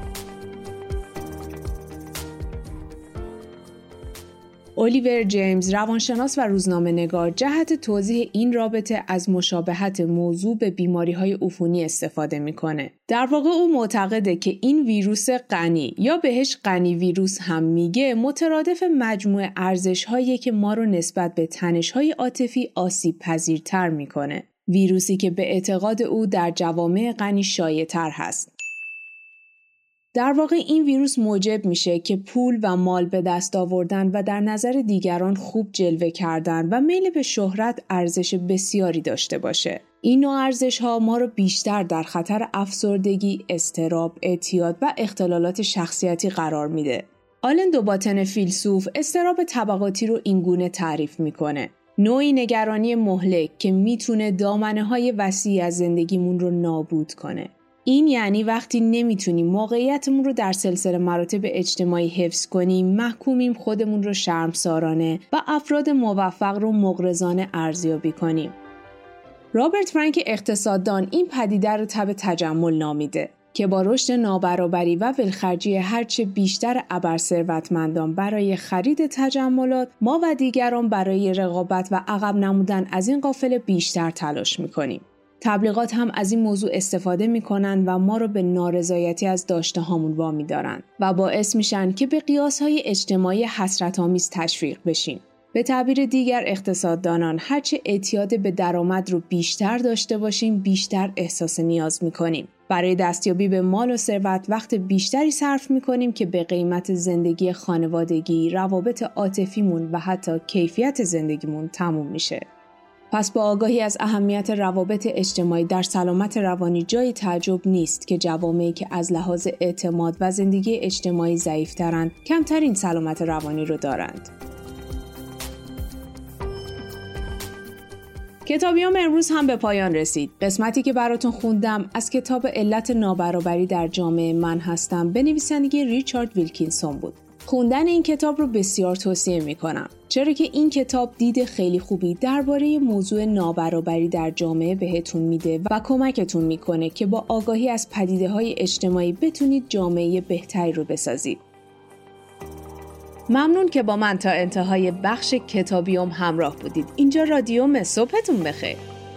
الیور جیمز، روانشناس و روزنامه‌نگار، جهت توضیح این رابطه از مشابهت موضوع به بیماری‌های عفونی استفاده می‌کنه. در واقع او معتقده که این ویروس غنی یا بهش غنی ویروس هم میگه مترادف مجموعه ارزش‌هایی که ما رو نسبت به تنش‌های عاطفی آسیب پذیرتر می‌کنه. ویروسی که به اعتقاد او در جوامع غنی شایع‌تر هست. در واقع این ویروس موجب میشه که پول و مال به دست آوردن و در نظر دیگران خوب جلوه کردن و میل به شهرت ارزش بسیاری داشته باشه. این نوع ارزش‌ها ما رو بیشتر در خطر افسردگی، اضطراب، اعتیاد و اختلالات شخصیتی قرار میده. آلن دوباتن فیلسوف اضطراب طبقاتی رو اینگونه تعریف میکنه: نوعی نگرانی مهلک که میتونه دامنه‌های وسیعی از زندگیمون رو نابود کنه. این یعنی وقتی نمیتونیم موقعیتمون رو در سلسله مراتب اجتماعی حفظ کنیم، محکومیم خودمون رو شرمسارانه و افراد موفق رو مغرضانه ارزیابی کنیم. رابرت فرانک اقتصاددان این پدیده رو تب تجمل نامیده که با رشد نابرابری و ولخرجی هرچه بیشتر ابرثروتمندان برای خرید تجملات، ما و دیگران برای رقابت و عقب نمودن از این قافله بیشتر تلاش میکنیم. تبلیغات هم از این موضوع استفاده میکنن و ما رو به نارضایتی از داشته هامون وامی دارن و باعث میشن که به قیاسهای اجتماعی حسرت‌آمیز تشویق بشیم. به تعبیر دیگر اقتصاددانان هرچه اعتیاد به درآمد رو بیشتر داشته باشیم بیشتر احساس نیاز می‌کنیم. برای دستیابی به مال و ثروت وقت بیشتری صرف می‌کنیم که به قیمت زندگی خانوادگی، روابط عاطفیمون و حتی کیفیت زندگیمون تموم میشه. پس با آگاهی از اهمیت روابط اجتماعی در سلامت روانی جای تعجب نیست که جوامعی که از لحاظ اعتماد و زندگی اجتماعی ضعیف‌ترند، کمترین سلامت روانی رو دارند. کتابیام امروز هم به پایان رسید. قسمتی که براتون خوندم از کتاب علت نابرابری در جامعه من هستم به نویسندگی ریچارد ویلکینسون بود. خوندن این کتاب رو بسیار توصیه می‌کنم، چرا که این کتاب دید خیلی خوبی درباره موضوع نابرابری در جامعه بهتون میده و کمکتون میکنه که با آگاهی از پدیده‌های اجتماعی بتونید جامعه بهتری رو بسازید. ممنون که با من تا انتهای بخش کتابیوم همراه بودید. اینجا رادیوم، صبحتون بخیر.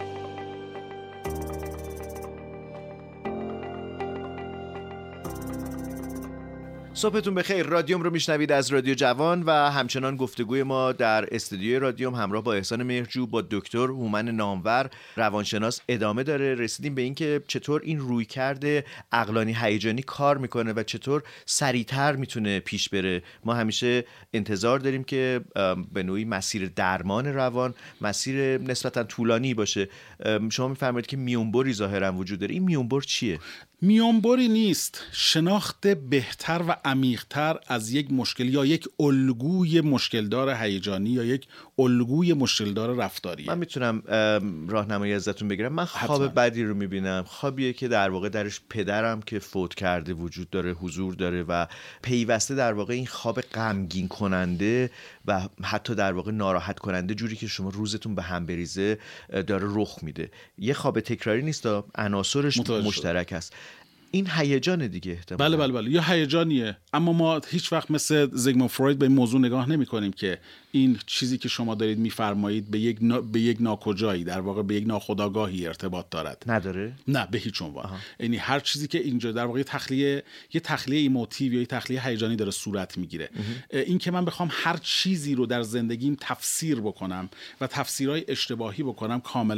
صبحتون بخیر. رادیوم رو میشنوید از رادیو جوان و همچنان گفتگوی ما در استودیوی رادیوم همراه با احسان مهرجو با دکتر هومن نامور روانشناس ادامه داره. رسیدیم به این که چطور این رویکرد عقلانی هیجانی کار میکنه و چطور سریعتر میتونه پیش بره. ما همیشه انتظار داریم که به نوعی مسیر درمان روان مسیر نسبتا طولانی باشه. شما میفرمایید که میونبری ظاهرا وجود داره. این میونبر چیه؟ میانبری نیست، شناخت بهتر و عمیق‌تر از یک مشکل یا یک الگوی مشکلدار هیجانی یا یک الگوی مشکلدار رفتاریه. من میتونم راهنمایی ازتون بگیرم؟ من خواب بدی رو میبینم، خوابیه که در واقع درش پدرم که فوت کرده وجود داره، حضور داره و پیوسته در واقع این خواب غمگین کننده و حتی در واقع ناراحت کننده جوری که شما روزتون به هم بریزه داره رخ میده. یه خواب تکراری نیست، عناصرش مشترک است. این هیجان دیگه احتمالاً. بله یا هیجانیه، اما ما هیچ وقت مثل زیگموند فروید به این موضوع نگاه نمی کنیم که این چیزی که شما دارید میفرمایید به یک ناکجایی، در واقع به یک ناخودآگاهی ارتباط دارد. نداره؟ نه، به هیچ عنوان. یعنی هر چیزی که اینجا در واقع یه تخلیه ایموتیو یا یه تخلیه هیجانی داره صورت میگیره. این که من بخوام هر چیزی رو در زندگیم تفسیر بکنم و تفسیرهای اشتباهی بکنم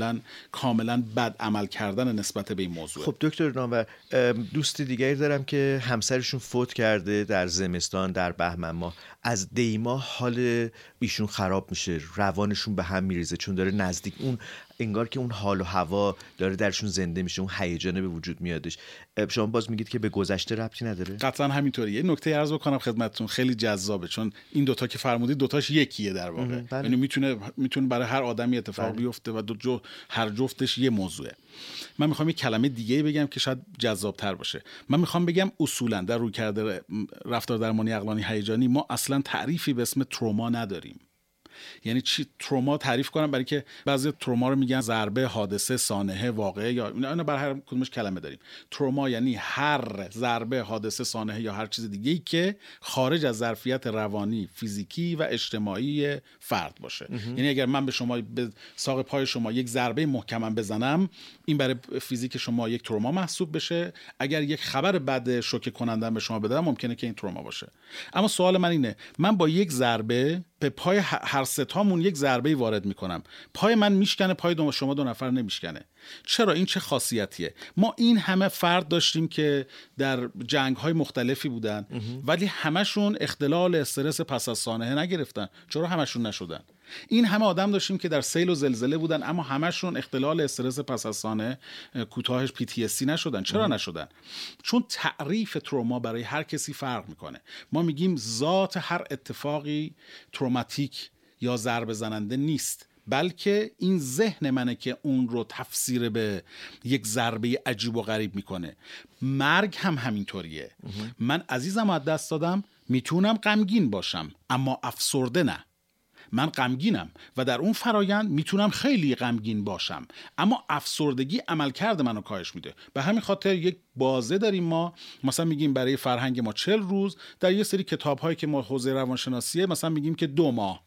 کاملا بد عمل کردن نسبت به این موضوع. خب دکتر نامور، دوستی دیگری دارم که همسرشون فوت کرده در زمستان در بهمن ماه. از دیما حال ایشون خراب میشه، روانشون به هم میریزه چون داره نزدیک اون، انگار که اون حال و هوا داره درشون زنده میشه، اون هیجانه به وجود میادش. شما باز میگید که به گذشته ربطی نداره؟ قطعا همینطوریه. یه نکته عرض بکنم خدمتتون، خیلی جذابه، چون این دوتا که فرمودید دوتاش یکیه در واقع. یعنی میتونه برای هر آدمی اتفاق بیفته و هر جفتش یه موضوعه. من میخوام یه کلمه دیگه بگم که شاید جذاب‌تر باشه. من میخوام بگم اصولا در رویکرد رفتار درمانی عقلانی هیجانی ما اصلا تعریفی به اسم تروما نداریم. یعنی چی تروما تعریف کنم؟ برای که بعضی تروما رو میگن ضربه، حادثه، سانحه، واقعه، یا اینا برای هر کدومش کلمه داریم. تروما یعنی هر ضربه، حادثه، سانحه یا هر چیز دیگه‌ای که خارج از ظرفیت روانی، فیزیکی و اجتماعی فرد باشه. یعنی اگر من به ساق پای شما یک ضربه محکم بزنم، این برای فیزیک شما یک تروما محسوب بشه. اگر یک خبر بد شوکه کننده به شما بدم، ممکنه که این تروما باشه. اما سوال من اینه، من با یک ضربه به پای هر ستامون یک ضربه وارد میکنم، پای من میشکنه، پای شما دو نفر نمیشکنه. چرا؟ این چه خاصیتیه؟ ما این همه فرد داشتیم که در جنگ‌های مختلفی بودن ولی همشون اختلال استرس پس از سانحه نگرفتن. چرا همشون نشدن؟ این همه آدم داشتیم که در سیل و زلزله بودن اما همشون اختلال استرس پس از سانحه کوتاهش PTSD نشدن. چرا نشدن؟ چون تعریف تروما برای هر کسی فرق میکنه. ما میگیم ذات هر اتفاقی تروماتیک یا ضربه زننده نیست، بلکه این ذهن منه که اون رو تفسیر به یک ضربه عجیب و غریب میکنه. مرگ هم همینطوریه. من عزیزم از دست دادم، میتونم غمگین باشم اما افسرده نه. من غمگینم و در اون فرایند میتونم خیلی غمگین باشم اما افسردگی عملکرد منو کاهش میده. به همین خاطر یک بازه داریم ما، مثلا میگیم برای فرهنگ ما 40 روز، در یه سری کتاب‌هایی که ما حوزه روانشناسیه مثلا میگیم که 2 ماه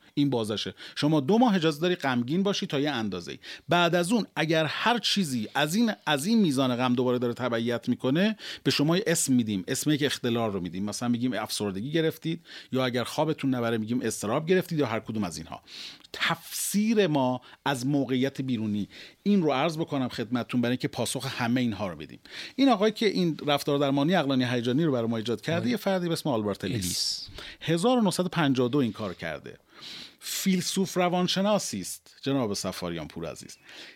این بازشه. شما 2 ماه اجازه داری غمگین باشی تا یه اندازه‌ای. بعد از اون اگر هر چیزی از این میزان غم دوباره داره تبعیت میکنه، به شما یه اسم میدیم، اسم یک اختلال رو میدیم. مثلا میگیم افسردگی گرفتید، یا اگر خوابتون نبره میگیم اضطراب گرفتید، یا هر کدوم از اینها. تفسیر ما از موقعیت بیرونی، این رو عرض بکنم خدمتتون برای اینکه پاسخ همه اینها رو بدیم. این آقایی که این رفتار درمانی عقلانی هیجانی رو برای ما ایجاد کرده یه فردی به اسم آلبرت الیس 1952 این کار کرده. فیلسوف روانشناسی است جناب سفاریان پور عزیز.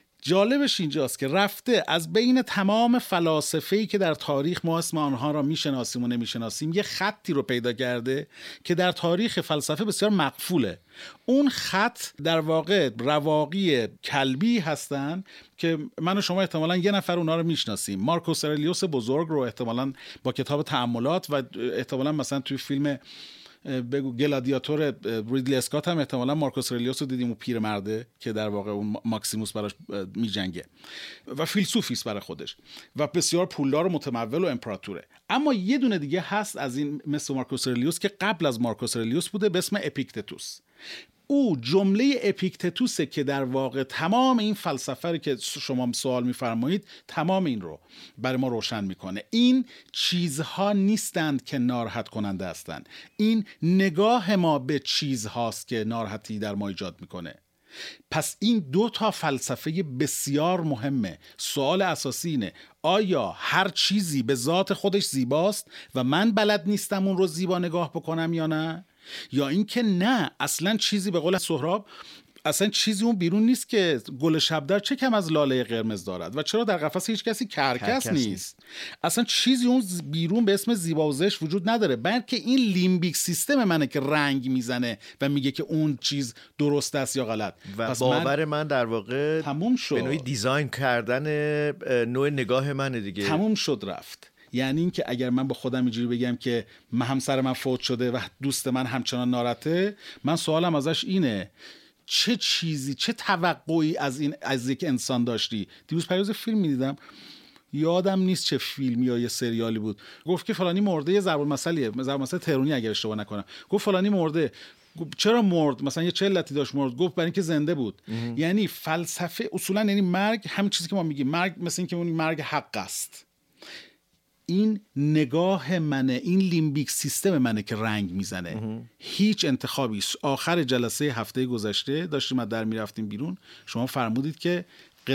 جالبش اینجاست که رفته از بین تمام فلاسفه‌ای که در تاریخ ما اسم آنها را میشناسیم و نمیشناسیم یه خطی رو پیدا کرده که در تاریخ فلسفه بسیار مقفوله. اون خط در واقع رواقی کلبی هستن که من و شما احتمالاً یه نفر اونها رو میشناسیم. مارکوس اورلیوس بزرگ رو احتمالاً با کتاب تأملات و احتمالاً مثلا توی فیلم بگو گلادیاتور ریدلی اسکات هم احتمالاً مارکوس اورلیوس رو دیدیم، اون پیرمرده که در واقع اون ماکسیموس براش میجنگه و فیلسوفی است برای خودش و بسیار پولدار و متمول و امپراتوره. اما یه دونه دیگه هست از این مثل مارکوس اورلیوس که قبل از مارکوس اورلیوس بوده به اسم اپیکتتوس. او جمله اپیکتتوسه که در واقع تمام این فلسفه رو که شما سوال میفرمایید تمام این رو برای ما روشن میکنه. این چیزها نیستند که ناراحت کننده هستند، این نگاه ما به چیزهاست که ناراحتی در ما ایجاد میکنه. پس این 2 تا فلسفه بسیار مهمه. سوال اساسی اینه آیا هر چیزی به ذات خودش زیباست و من بلد نیستم اون رو زیبا نگاه بکنم یا نه؟ یا اینکه نه اصلا چیزی به قول سهراب اصلا چیزی اون بیرون نیست که گل شبدر چه کم از لاله قرمز دارد و چرا در قفس هیچ کسی کرکس نیست. اصلا چیزی اون بیرون به اسم زیبا و زشت وجود نداره، بلکه این لیمبیک سیستم منه که رنگ میزنه و میگه که اون چیز درست است یا غلط. و پس باور من در واقع تموم شد. به نوعی دیزاین کردن نوع نگاه منه دیگه. تموم شد رفت. یعنی این که اگر من با خودم اینجوری بگم که همسر من فوت شده و دوست من همچنان ناراحته، من سوالم ازش اینه چه چیزی، چه توقعی از یک انسان داشتی؟ دیروز پریوز فیلم میدیدم، یادم نیست چه فیلمی یا یه سریالی بود، گفت که فلانی مرده، یه ضرب المثل تهرانی اگر اشتباه نکنم، گفت فلانی مرده. چرا مرد؟ مثلا یه چه علتی داشت مرد؟ گفت برای اینکه زنده بود. یعنی فلسفه اصولا یعنی مرگ همین چیزی که ما میگیم، مرگ مثل اینکه اون مرگ حق است. این نگاه منه، این لیمبیک سیستم منه که رنگ میزنه. هیچ انتخابی. آخر جلسه هفته گذشته داشتیم در میرفتیم بیرون، شما فرمودید که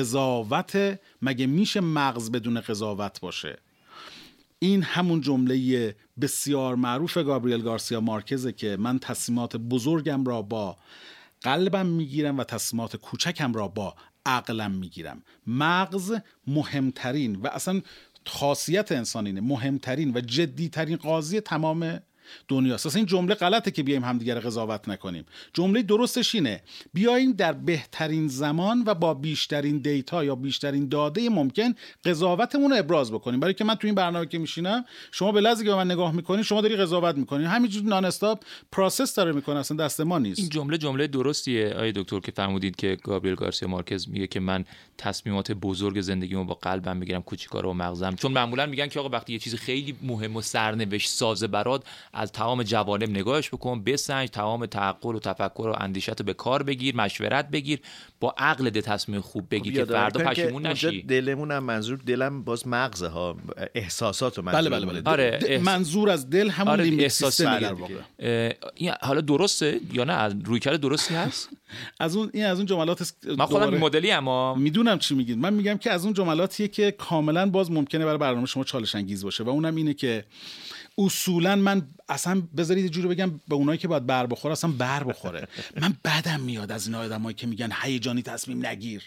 قضاوت، مگه میشه مغز بدون قضاوت باشه؟ این همون جمله بسیار معروف گابریل گارسیا مارکزه که من تصمیمات بزرگم را با قلبم میگیرم و تصمیمات کوچکم را با عقلم میگیرم. مغز مهمترین و اصلا خاصیت انسانینه، مهمترین و جدیترین قاضی تمام دنیاست. اصلا این جمله غلطه که بیایم همدیگر قضاوت نکنیم. جمله درستش اینه بیاییم در بهترین زمان و با بیشترین دیتا یا بیشترین داده ممکن قضاوتمون رو ابراز بکنیم. برای که من تو این برنامه که میشینم، شما به لحظه که به من نگاه میکنین شما داری قضاوت میکنین، همینجوری نان استاپ پروسس داره میکنه، اصلا دست ما نیست. این جمله درستیه آقای دکتر که فرمودید که گابریل گارسیا مارکز میگه که من تصمیمات بزرگ زندگیمو با قلبم میگیرم، کوچیکا رو با مغزم. چون معمولا میگن که آقا وقتی یه چیز خیلی مهم و سرنوشت ساز برات، از تمام جوانب نگاهش بکن، بسنج، تمام تعقل و تفکر و اندیشت رو به کار بگیر، مشورت بگیر، با عقل ده تصمیم خوب بگیر که فردا پشیمون نشی. دلمون هم منظور دلم باز مغزه ها، احساسات و منظور. بله. آره منظور از دل همون لیمبیک سیستم در واقع. این حالا درسته یا نه؟ رویکرد درستی هست؟ از اون جملات من خودم این مدلی اما میدونم چی میگید. من میگم که از اون جملاتیه که کاملا باز ممکنه برای برنامه شما چالش انگیز باشه و اونم اینه که اصولا من اصلا بذارید یه جوری بگم به اونایی که باید بر بخوره اصلا بر بخوره. من بدم میاد از این آدمایی که میگن هیجانی تصمیم نگیر.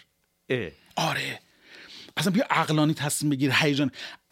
آره اصلا بیا عقلانی تصمیم بگیر. هیجان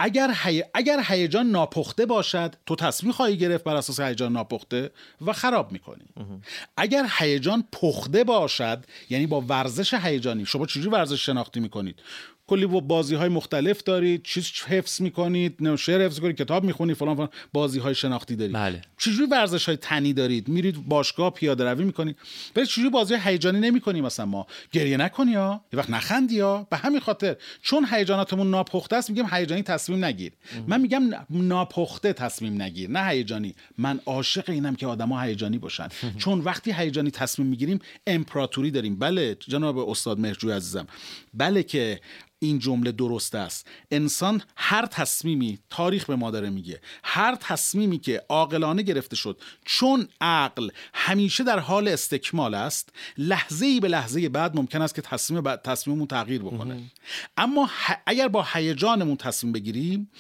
اگر هیجان ناپخته باشد تو تصمیم خواهی گرفت بر اساس هیجان ناپخته و خراب میکنی. اگر هیجان پخته باشد، یعنی با ورزش هیجانی، شما چجوری ورزش شناختی میکنید؟ کلی بازی‌های مختلف دارید، چیز حفظ می‌کنید، شعر حفظ می‌کنید، کتاب می‌خونید، فلان بازی‌های شناختی دارید. بله. چجوری ورزش‌های تنی دارید؟ میرید باشگاه پیاده‌روی می‌کنید. ولی چجوری بازی هیجانی نمی‌کنیم؟ مثلا ما گریه نکنی ها، یه وقت نخندی ها، به همین خاطر چون هیجاناتمون ناپخته است میگم هیجانی تصمیم نگیر. من میگم ناپخته تصمیم نگیر، نه هیجانی. من عاشق اینم که آدما هیجانی باشن، چون وقتی هیجانی تصمیم میگیریم امپراتوری داریم. بله جناب استاد مهرجوی عزیزم، بله که این جمله درست است. انسان هر تصمیمی، تاریخ به ما داره میگه، هر تصمیمی که عاقلانه گرفته شد، چون عقل همیشه در حال استکمال است، لحظه‌ای به لحظه بعد ممکن است که تصمیممون تغییر بکنه. اما اگر با هیجانمون تصمیم بگیریم،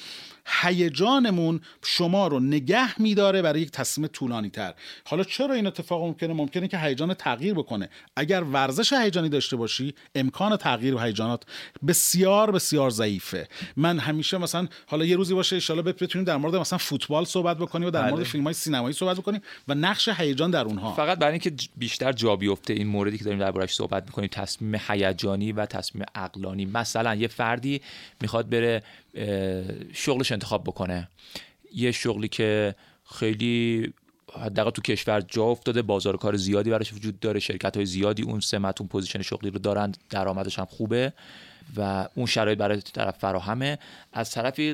هیجانمون شما رو نگه میداره برای یک تصمیم طولانی تر. حالا چرا این اتفاق ممکنه که هیجان تغییر بکنه؟ اگر ورزش هیجانی داشته باشی، امکان تغییر هیجانات بسیار بسیار ضعیفه. من همیشه مثلا حالا یه روزی باشه ان شاءالله بتونیم در مورد مثلا فوتبال صحبت بکنیم و در مورد فیلم‌های سینمایی صحبت بکنیم و نقش هیجان در اونها. فقط برای اینکه بیشتر جا بیفته این موردی که داریم دربارش صحبت می‌کنیم، تصمیم هیجانی و تصمیم عقلانی. مثلا یه فردی میخواد بره شغلش انتخاب بکنه، یه شغلی که خیلی حداقل تو کشور جا افتاده، بازار کار زیادی براش وجود داره، شرکت‌های زیادی اون سمت اون پوزیشن شغلی رو دارن، درآمدش هم خوبه و اون شرایط برای طرف فراهمه. از طرفی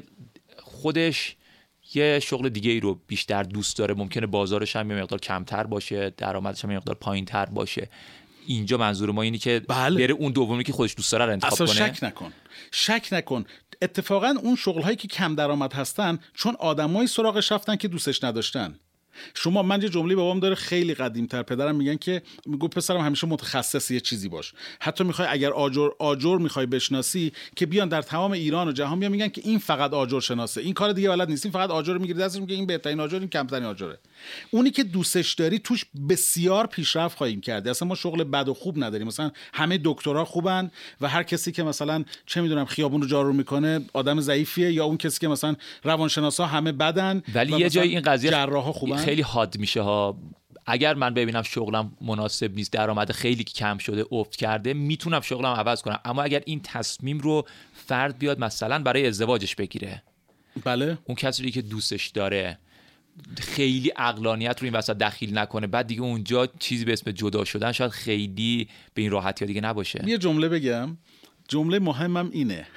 خودش یه شغل دیگه ای رو بیشتر دوست داره، ممکنه بازارش هم یه مقدار کمتر باشه، درآمدش هم یه مقدار پایین‌تر باشه. اینجا منظور ما اینه که بره اون دومی که خودش دوست داره رو انتخاب کنه. اصلا شک نکن. اتفاقا اون شغل‌هایی که کم درآمد هستن چون آدمایی سراغش رفتن که دوستش نداشتن. من یه جمله بابام داره خیلی قدیم‌تر، پدرم میگن که میگه پسرم همیشه متخصص یه چیزی باش. حتی میخوای اگر آجر میخوای بشناسی که بیان در تمام ایران و جهان بیان میگن که این فقط آجر شناسه، این کار دیگه بلد نیست، این فقط آجر میگیره دستش میگه این بهترین آجر، این کمترین آجره. اونی که دوستش داری توش بسیار پیشرفت خواهیم کرد. اصلا ما شغل بد و خوب نداریم. مثلا همه دکترا خوبن و هر کسی که مثلا چه میدونم خیابون رو جارو میکنه آدم ضعیفیه، یا اون کسی که مثلا روانشناسا همه بدن ولی یه جای این قضیه جراحا خوبن. خیلی حاد میشه ها. اگر من ببینم شغلم مناسب نیست، درآمد خیلی کم شده، افت کرده، میتونم شغلم عوض کنم. اما اگر این تصمیم رو فرد بیاد مثلا برای ازدواجش بگیره، بله، اون کسی که دوستش داره خیلی عقلانیت رو این وسط دخیل نکنه، بعد دیگه اونجا چیزی به اسم جدا شدن شاید خیلی به این راحتی دیگه نباشه. یه جمله بگم، جمله مهمم اینه: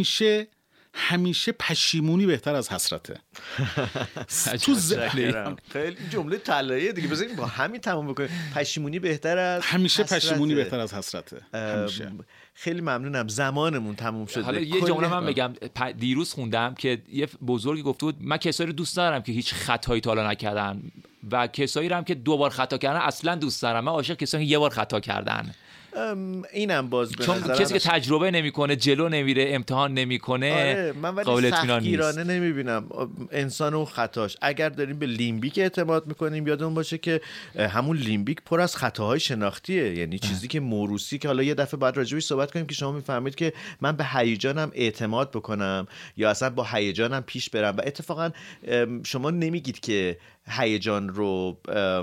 همیشه پشیمونی بهتر از حسرته. خیلی جمله طلاییه دیگه. بذاریم با همین تموم بکنیم. پشیمونی بهتر از همیشه پشیمونی بهتر از حسرته. همیشه. خیلی ممنونم، زمانمون تموم شده. حالا یه جمله من بگم، دیروز خوندم که یه بزرگی گفته بود من کسایی رو دوست دارم که هیچ خطایی تا حالا نکردن و کسایی رو هم که 2 بار خطا کردن اصلا دوست دارم. من عاشق کسایی که 1 بار خطا کردن. اینم باز به چون کسی که تجربه نمیکنه، جلو نمیره، امتحان نمیکنه، من ولی سختگیرانه نمیبینم انسان و خطاش. اگر داریم به لیمبیک اعتماد میکنیم یادمون باشه که همون لیمبیک پر از خطاهای شناختیه، یعنی چیزی که موروثی، که حالا یه دفعه بعد راجعش صحبت کنیم که شما میفهمید که من به هیجانم اعتماد بکنم یا اصلا با هیجانم پیش برم. و اتفاقا شما نمیگید که هیجان رو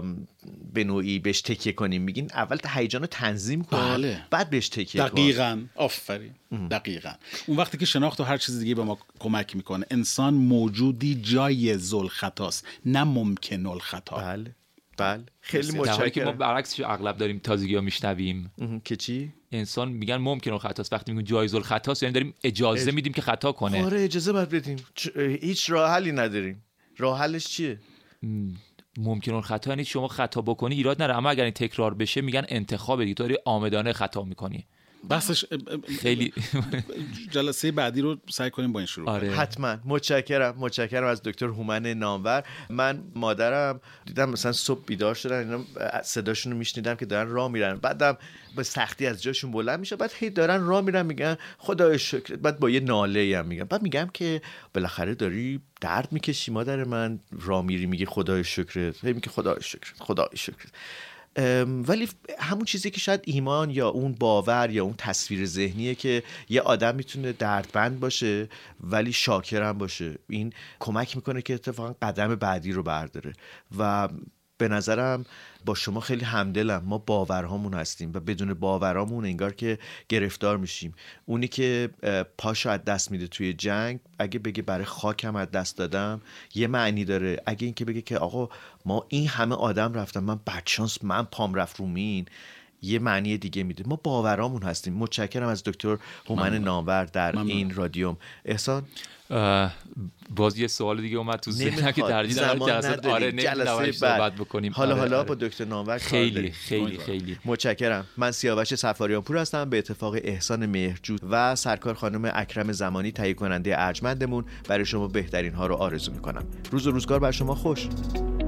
به نوعی بهش تکیه کنیم، میگین اول هیجان رو تنظیم کن، بله، بعد بهش تکیه کن. دقیقاً، آفرین، دقیقاً. اون وقتی که شناخت و هر چیز دیگه به ما کمک میکنه. انسان موجودی جای ذوالخطاست، نه ممکن الخطا. بله خیلی متشکرم. که ما برعکسش اغلب داریم تازگی‌ها میشنویم که چی؟ انسان میگن ممکن الخطاست، وقتی میگن جایز الخطاست یعنی داریم اجازه میدیم که خطا کنه. آره اجازه باید بدیم، هیچ راه حلی نداریم. راه حلش چیه؟ ممکنه خطا یعنی شما خطا بکنی ایراد نره، اما اگر این تکرار بشه میگن انتخاب دیگه، تو داری عامدانه خطا میکنی. بحثش خیلی جلسه بعدی رو سعی کنیم با این شروع کنیم. حتما. متشکرم از دکتر هومن نامور. من مادرم دیدم مثلا صبح بیدار شدن، اینا صداشون رو میشنیدم که دارن راه میرن، بعدم با سختی از جاشون بلند میشه، بعد هی دارن راه میرن میگن خدای شکر، بعد با یه ناله هم میگن، بعد میگم که بالاخره داری درد میکشی مادر من، راه میری میگی خدای شکر، هی میگه خدای شکر. ولی همون چیزی که شاید ایمان یا اون باور یا اون تصویر ذهنیه که یه آدم میتونه دردمند باشه ولی شاکر هم باشه، این کمک میکنه که اتفاقا قدم بعدی رو برداره. و به نظرم با شما خیلی همدلم. ما باورهامون هستیم و بدون باورهامون انگار که گرفتار میشیم. اونی که پاشو از دست میده توی جنگ، اگه بگه برای خاکم از دست دادم یه معنی داره. اگه این که بگه که آقا ما این همه آدم رفتم، من بدشانس من پام رفت رو مین، یه معنی دیگه میده. ما باورامون هستیم. متشکرم از دکتر هومن نامور در این رادیوم. احسان باز یه سوال دیگه اومد تو ذهنم که تردید جلسات جلسه صحبت بکنیم. حالا با دکتر نامور خیلی متشکرم. من سیاوش صفاریان پور هستم. به اتفاق احسان مهرجو و سرکار خانم اکرم زمانی تهیه کننده ارجمندمون برای شما بهترین ها رو آرزو میکنم. روز و روزگار بر شما خوش.